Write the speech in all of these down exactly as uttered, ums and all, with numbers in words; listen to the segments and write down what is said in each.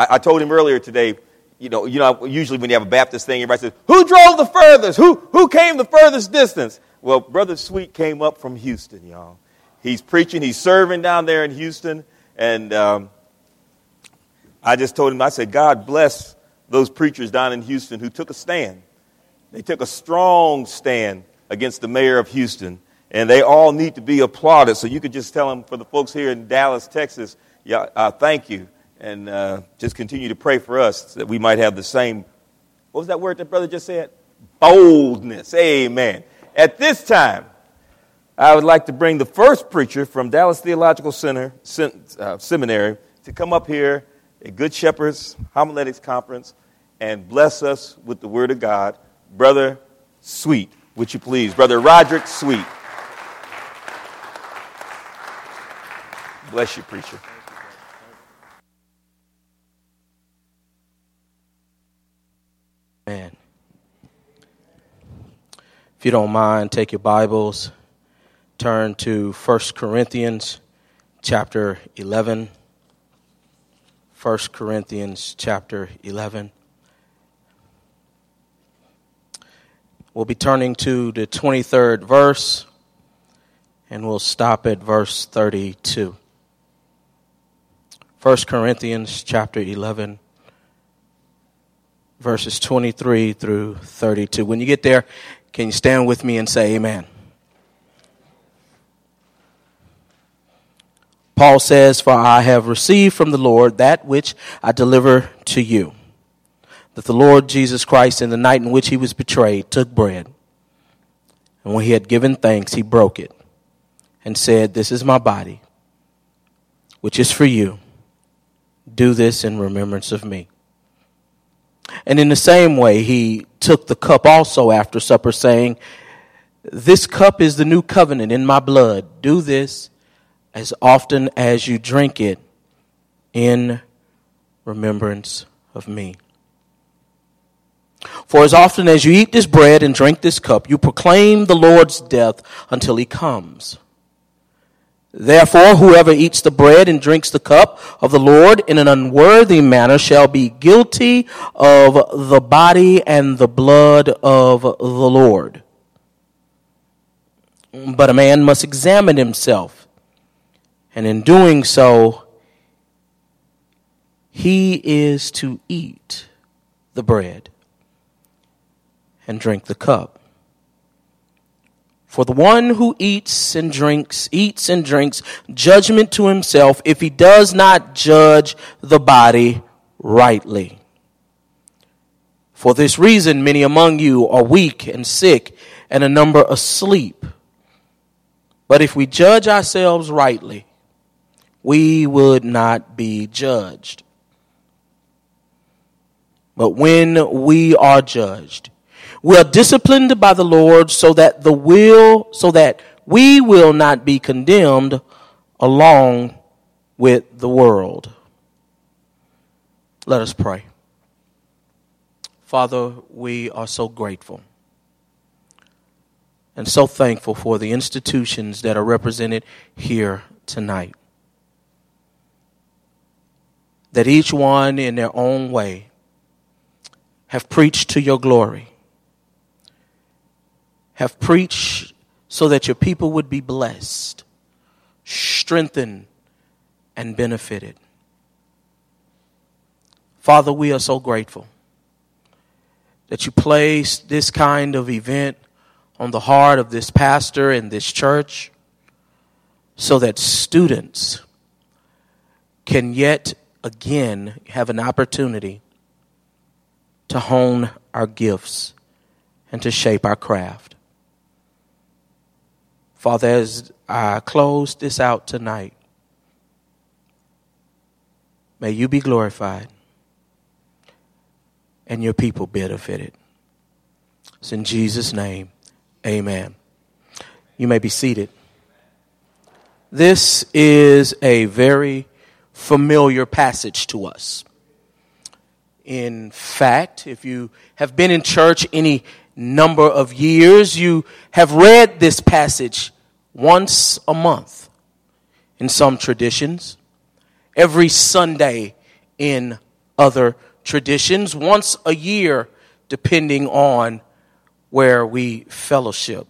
I, I told him earlier today, you know, you know, usually when you have a Baptist thing, everybody says, who drove the furthest? Who, who came the furthest distance? Well, Brother Sweet came up from Houston, y'all. He's preaching. He's serving down there in Houston. And um, I just told him, I said, God bless those preachers down in Houston who took a stand. They took a strong stand against the mayor of Houston. And they all need to be applauded. So you could just tell them, for the folks here in Dallas, Texas, yeah, uh, thank you. And uh, just continue to pray for us that we might have the same, what was that word that brother just said? Boldness. Amen. At this time, I would like to bring the first preacher from Dallas Theological Center uh, Seminary to come up here at Good Shepherd's Homiletics Conference and bless us with the Word of God. Brother Sweet, would you please? Brother Roderick Sweet. Bless you, preacher. Man. If you don't mind, take your Bibles, turn to First Corinthians chapter eleven. First Corinthians chapter eleven. We'll be turning to the twenty-third verse, and we'll stop at verse thirty-two. First Corinthians chapter eleven. Verses twenty-three through thirty-two. When you get there, can you stand with me and say amen? Paul says, for I have received from the Lord that which I deliver to you, that the Lord Jesus Christ, in the night in which he was betrayed, took bread. And when he had given thanks, he broke it and said, this is my body, which is for you. Do this in remembrance of me. And in the same way, he took the cup also after supper, saying, this cup is the new covenant in my blood. Do this as often as you drink it in remembrance of me. For as often as you eat this bread and drink this cup, you proclaim the Lord's death until he comes. Therefore, whoever eats the bread and drinks the cup of the Lord in an unworthy manner shall be guilty of the body and the blood of the Lord. But a man must examine himself, and in doing so, he is to eat the bread and drink the cup. For the one who eats and drinks, eats and drinks judgment to himself if he does not judge the body rightly. For this reason, many among you are weak and sick, and a number asleep. But if we judge ourselves rightly, we would not be judged. But when we are judged, we are disciplined by the Lord so that the will, so that we will not be condemned along with the world. Let us pray. Father, we are so grateful and so thankful for the institutions that are represented here tonight. That each one in their own way have preached to your glory. Have preached so that your people would be blessed, strengthened, and benefited. Father, we are so grateful that you placed this kind of event on the heart of this pastor and this church so that students can yet again have an opportunity to hone our gifts and to shape our craft. Father, as I close this out tonight, may you be glorified and your people benefited. It's in Jesus' name, amen. You may be seated. This is a very familiar passage to us. In fact, if you have been in church any number of years, you have read this passage once a month in some traditions, every Sunday in other traditions once a year, depending on where we fellowship.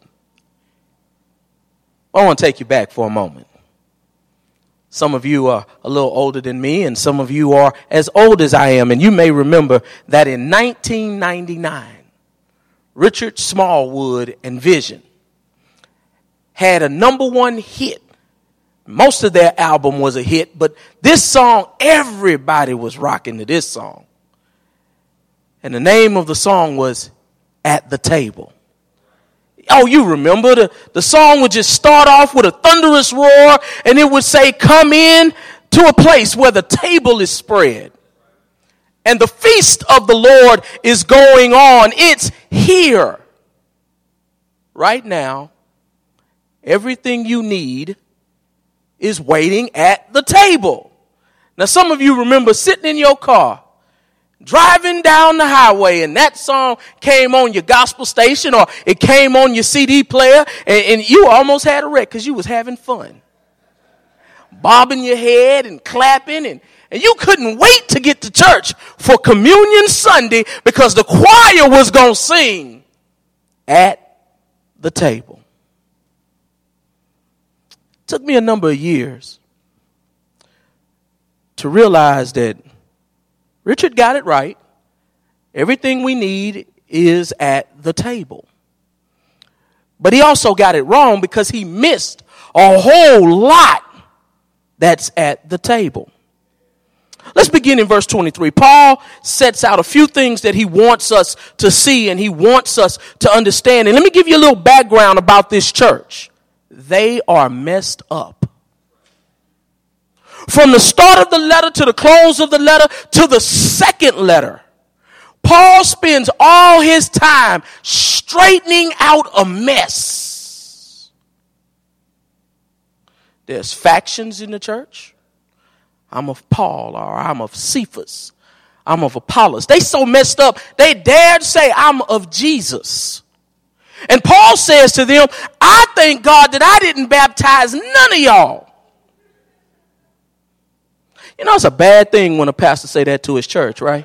I want to take you back for a moment. Some of you are a little older than me, and some of you are as old as I am, and you may remember that in nineteen ninety-nine, Richard Smallwood and Vision had a number one hit. Most of their album was a hit, but this song, everybody was rocking to this song. And the name of the song was At the Table. Oh, you remember the, the song would just start off with a thunderous roar, and it would say, come in to a place where the table is spread and the feast of the Lord is going on. It's here. Right now, everything you need is waiting at the table. Now, some of you remember sitting in your car, driving down the highway, and that song came on your gospel station or it came on your C D player, and, and you almost had a wreck because you was having fun. Bobbing your head and clapping, and, and you couldn't wait to get to church for Communion Sunday because the choir was going to sing At the Table. It took me a number of years to realize that Richard got it right. Everything we need is at the table. But he also got it wrong because he missed a whole lot that's at the table. Let's begin in verse twenty-three. Paul sets out a few things that he wants us to see and he wants us to understand. And let me give you a little background about this church. They are messed up. From the start of the letter to the close of the letter to the second letter, Paul spends all his time straightening out a mess. There's factions in the church. I'm of Paul, or I'm of Cephas. I'm of Apollos. They so messed up, they dared say, I'm of Jesus. And Paul says to them, I thank God that I didn't baptize none of y'all. You know, it's a bad thing when a pastor say that to his church, right?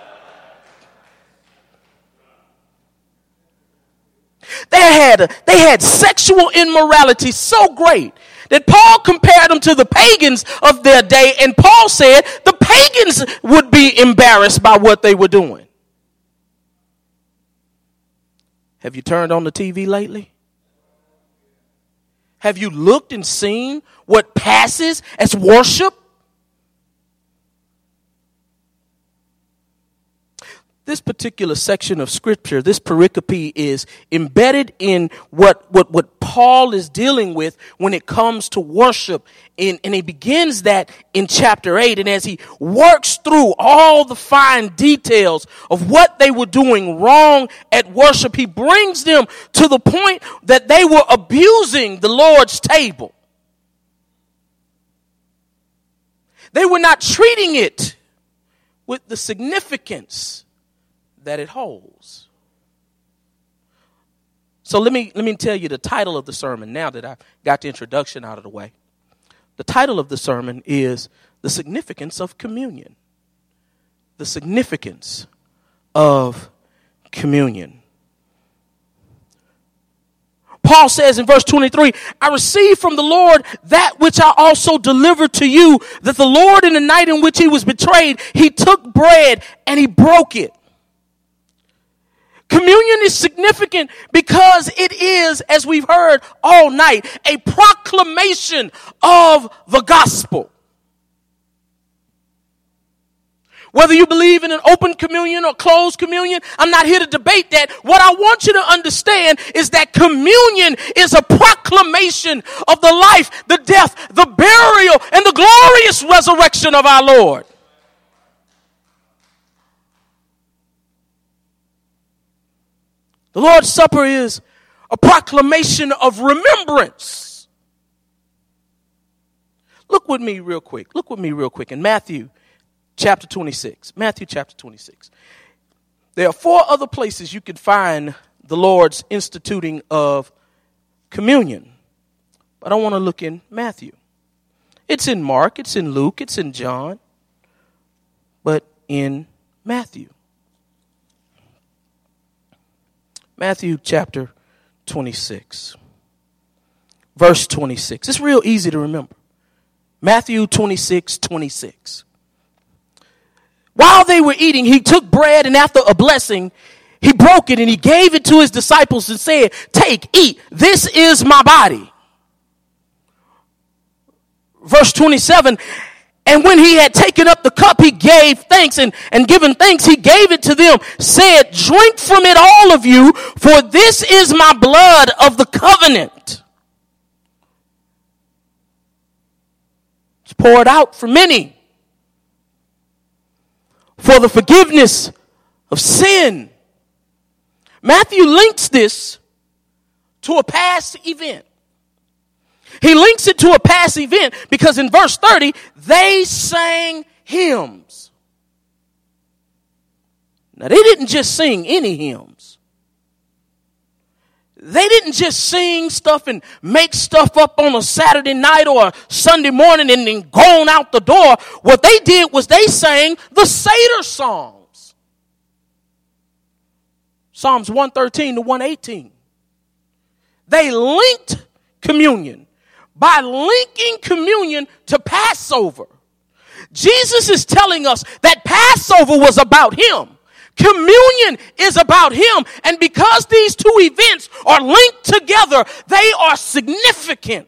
They had, a, they had sexual immorality so great that Paul compared them to the pagans of their day, and Paul said the pagans would be embarrassed by what they were doing. Have you turned on the T V lately? Have you looked and seen what passes as worship? This particular section of scripture, this pericope, is embedded in what, what, what Paul is dealing with when it comes to worship. And, and he begins that in chapter eight. And as he works through all the fine details of what they were doing wrong at worship, he brings them to the point that they were abusing the Lord's table. They were not treating it with the significance that it holds. So let me let me tell you the title of the sermon now that I got the introduction out of the way. The title of the sermon is The Significance of Communion. The significance of communion. Paul says in verse twenty-three, I received from the Lord that which I also delivered to you, that the Lord in the night in which he was betrayed, he took bread and he broke it. Communion is significant because it is, as we've heard all night, a proclamation of the gospel. Whether you believe in an open communion or closed communion, I'm not here to debate that. What I want you to understand is that communion is a proclamation of the life, the death, the burial, and the glorious resurrection of our Lord. The Lord's Supper is a proclamation of remembrance. Look with me real quick. Look with me real quick in Matthew chapter twenty-six. Matthew chapter twenty-six. There are four other places you can find the Lord's instituting of communion. But I want to look in Matthew. It's in Mark, it's in Luke, it's in John. But in Matthew. Matthew chapter twenty-six. Verse twenty-six. It's real easy to remember. Matthew twenty-six, twenty-six. While they were eating, he took bread, and after a blessing, he broke it and he gave it to his disciples and said, "Take, eat, this is my body." Verse twenty-seven, and when he had taken up the cup, he gave thanks, and, and given thanks, he gave it to them, said, "Drink from it, all of you, for this is my blood of the covenant. It's poured out for many for the forgiveness of sin." Matthew links this to a past event. He links it to a past event because in verse thirty, they sang hymns. Now, they didn't just sing any hymns. They didn't just sing stuff and make stuff up on a Saturday night or a Sunday morning and then gone out the door. What they did was they sang the Seder Psalms. Psalms one thirteen to one eighteen. They linked communion by linking communion to Passover. Jesus is telling us that Passover was about him. Communion is about him. And because these two events are linked together, they are significant.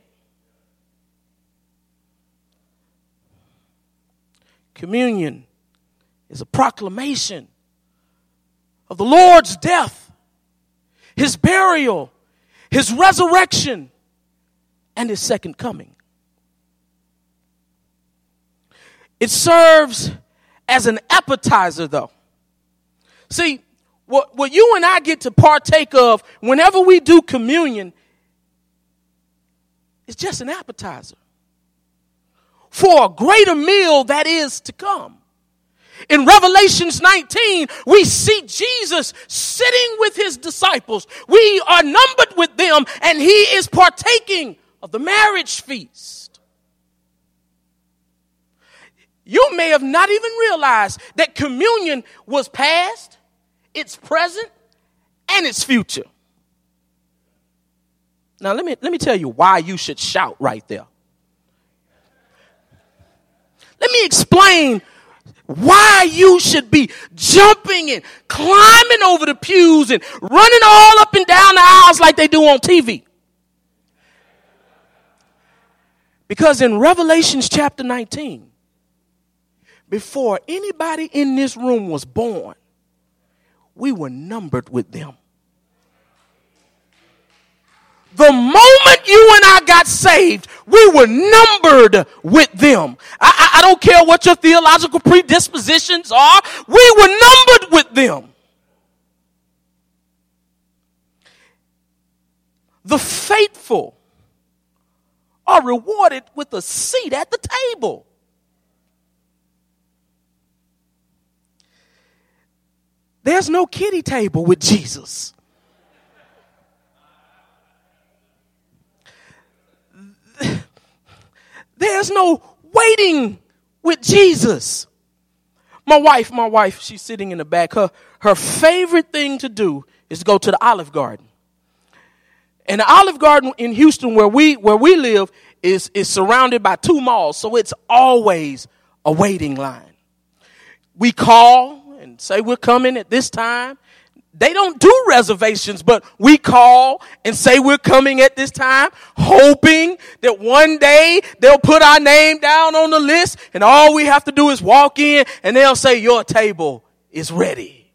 Communion is a proclamation of the Lord's death, his burial, his resurrection, and his second coming. It serves as an appetizer, though. See, what, what you and I get to partake of whenever we do communion is just an appetizer for a greater meal that is to come. In Revelations nineteen, we see Jesus sitting with his disciples. We are numbered with them, and he is partaking of the marriage feast. You may have not even realized that communion was past, it's present, and it's future. Now let me let me tell you why you should shout right there. Let me explain why you should be jumping and climbing over the pews and running all up and down the aisles like they do on T V. Because in Revelations chapter nineteen, before anybody in this room was born, we were numbered with them. The moment you and I got saved, we were numbered with them. I, I, I don't care what your theological predispositions are. We were numbered with them. The faithful are rewarded with a seat at the table. There's no kiddie table with Jesus. There's no waiting with Jesus. My wife, my wife, she's sitting in the back. Her, her favorite thing to do is to go to the Olive Garden. And the Olive Garden in Houston, where we where we live, is, is surrounded by two malls. So it's always a waiting line. We call and say we're coming at this time. They don't do reservations, but we call and say we're coming at this time, hoping that one day they'll put our name down on the list, and all we have to do is walk in and they'll say your table is ready.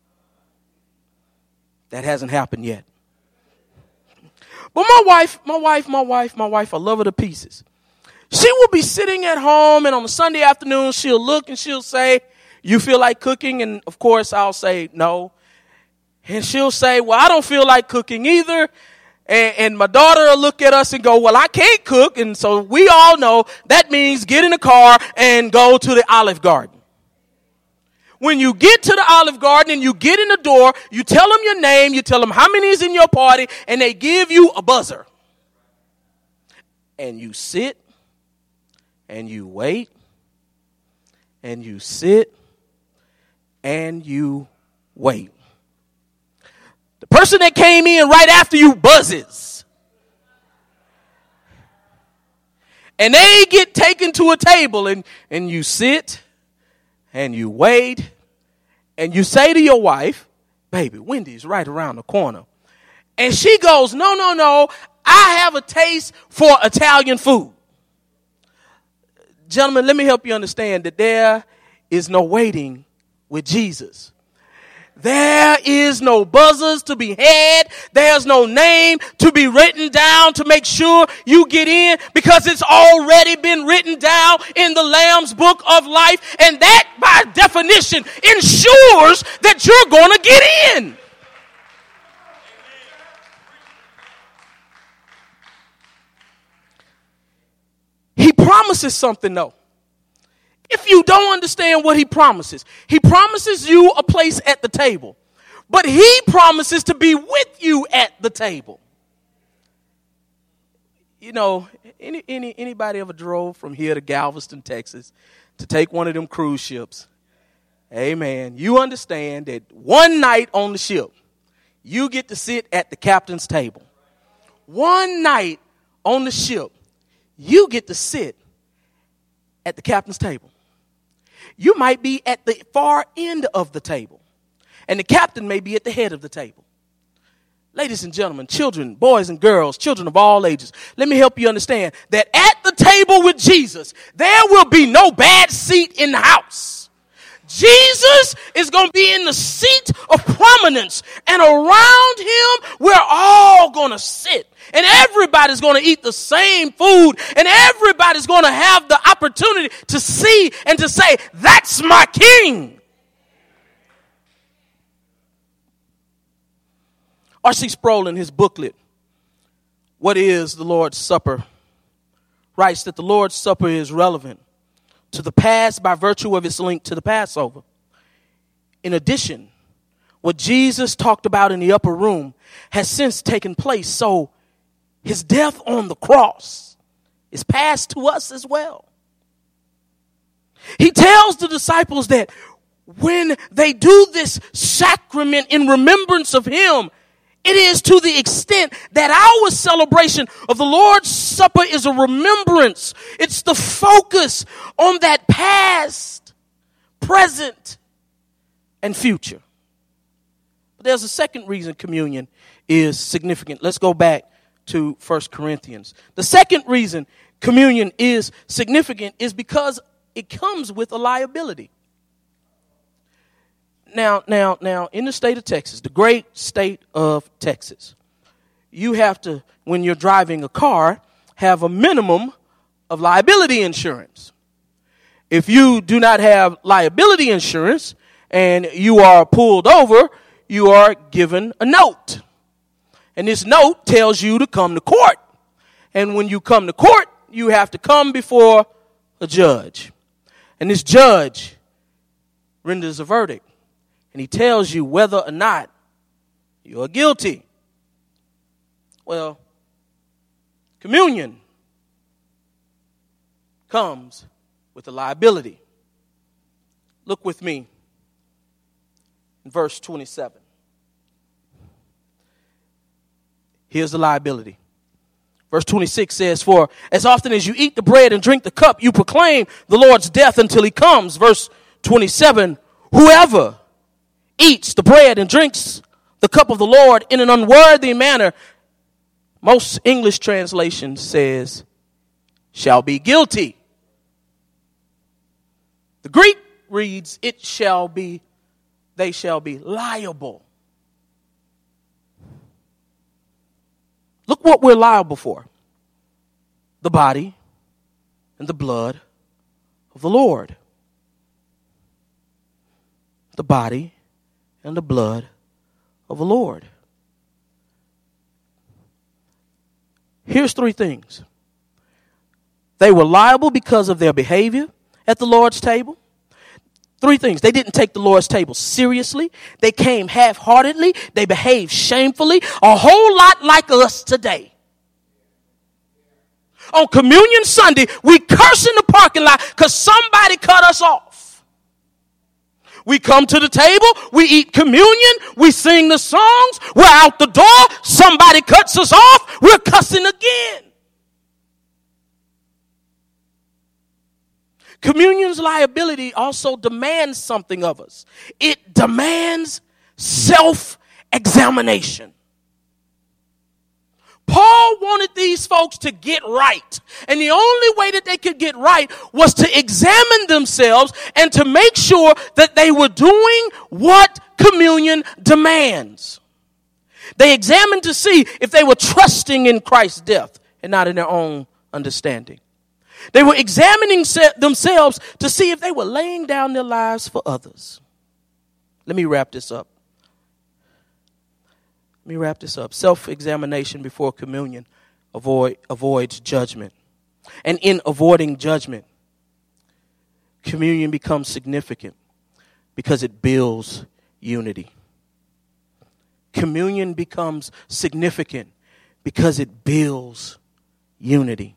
That hasn't happened yet. But my wife, my wife, my wife, my wife, I love her to pieces. She will be sitting at home, and on a Sunday afternoon, she'll look and she'll say, "You feel like cooking?" And of course, I'll say no. And she'll say, "Well, I don't feel like cooking either." And, and my daughter will look at us and go, "Well, I can't cook." And so we all know that means get in the car and go to the Olive Garden. When you get to the Olive Garden and you get in the door, you tell them your name, you tell them how many is in your party, and they give you a buzzer. And you sit and you wait and you sit and you wait. The person that came in right after you buzzes. And they get taken to a table, and, and you sit and you wait and you say to your wife, baby, Wendy's right around the corner. And she goes, no, no, no, I have a taste for Italian food. Gentlemen, let me help you understand that there is no waiting with Jesus. There is no buzzers to be had. There's no name to be written down to make sure you get in, because it's already been written down in the Lamb's book of life. And that, by definition, ensures that you're going to get in. He promises something, though. If you don't understand what he promises, he promises you a place at the table, but he promises to be with you at the table. You know, any, any anybody ever drove from here to Galveston, Texas, to take one of them cruise ships? Amen. You understand that one night on the ship, you get to sit at the captain's table. One night on the ship, you get to sit at the captain's table. You might be at the far end of the table, and the captain may be at the head of the table. Ladies and gentlemen, children, boys and girls, children of all ages, let me help you understand that at the table with Jesus, there will be no bad seat in the house. Jesus is going to be in the seat of prominence, and around him, we're all going to sit. And everybody's going to eat the same food. And everybody's going to have the opportunity to see and to say, that's my king. R C Sproul, in his booklet, What is the Lord's Supper?, writes that the Lord's Supper is relevant to the past by virtue of its link to the Passover. In addition, what Jesus talked about in the upper room has since taken place, so his death on the cross is passed to us as well. He tells the disciples that when they do this sacrament in remembrance of him, it is to the extent that our celebration of the Lord's Supper is a remembrance. It's the focus on that past, present, and future. But there's a second reason communion is significant. Let's go back to First Corinthians. The second reason communion is significant is because it comes with a liability. Now, now, now, in the state of Texas, the great state of Texas, you have to, when you're driving a car, have a minimum of liability insurance. If you do not have liability insurance and you are pulled over, you are given a note. And this note tells you to come to court. And when you come to court, you have to come before a judge. And this judge renders a verdict. And he tells you whether or not you are guilty. Well, communion comes with a liability. Look with me in verse twenty-seven. Here's the liability. Verse twenty-six says, for as often as you eat the bread and drink the cup, you proclaim the Lord's death until he comes. Verse twenty-seven, whoever eats the bread and drinks the cup of the Lord in an unworthy manner, most English translation says, shall be guilty. The Greek reads, it shall be, they shall be liable. Look what we're liable for. The body and the blood of the Lord. The body and the blood of the Lord. Here's three things. They were liable because of their behavior at the Lord's table. Three things. They didn't take the Lord's table seriously. They came half-heartedly. They behaved shamefully. A whole lot like us today. On Communion Sunday, we curse in the parking lot because somebody cut us off. We come to the table, we eat communion, we sing the songs, we're out the door, somebody cuts us off, we're cussing again. Communion's liability also demands something of us. It demands self-examination. Paul wanted these folks to get right. And the only way that they could get right was to examine themselves and to make sure that they were doing what communion demands. They examined to see if they were trusting in Christ's death and not in their own understanding. They were examining se- themselves to see if they were laying down their lives for others. Let me wrap this up. Let me wrap this up. Self-examination before communion avoid, avoids judgment. And in avoiding judgment, communion becomes significant because it builds unity. Communion becomes significant because it builds unity.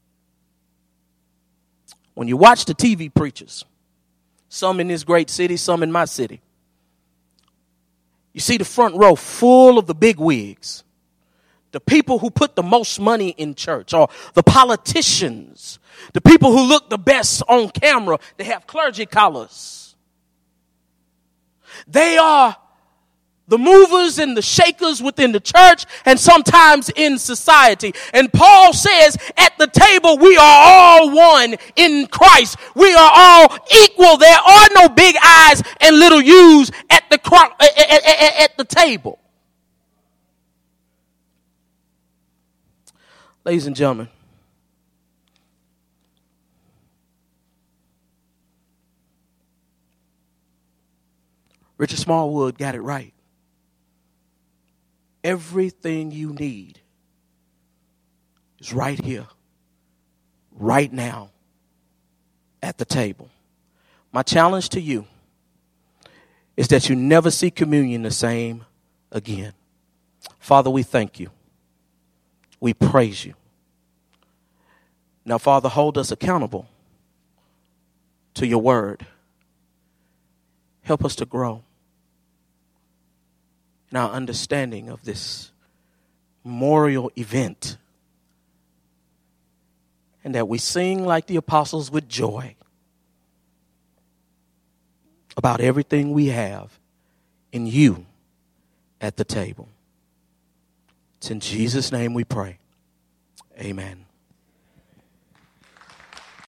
When you watch the T V preachers, some in this great city, some in my city, you see the front row full of the big wigs, the people who put the most money in church, or the politicians, the people who look the best on camera. They have clergy collars. They are the movers and the shakers within the church and sometimes in society. And Paul says at the table, we are all one in Christ. We are all equal. There are no big I's and little U's at the, at, at, at the table. Ladies and gentlemen, Richard Smallwood got it right. Everything you need is right here, right now, at the table. My challenge to you is that you never see communion the same again. Father, we thank you. We praise you. Now, Father, hold us accountable to your word. Help us to grow in our understanding of this memorial event, and that we sing like the apostles with joy about everything we have in you at the table. It's in Jesus' name we pray. Amen.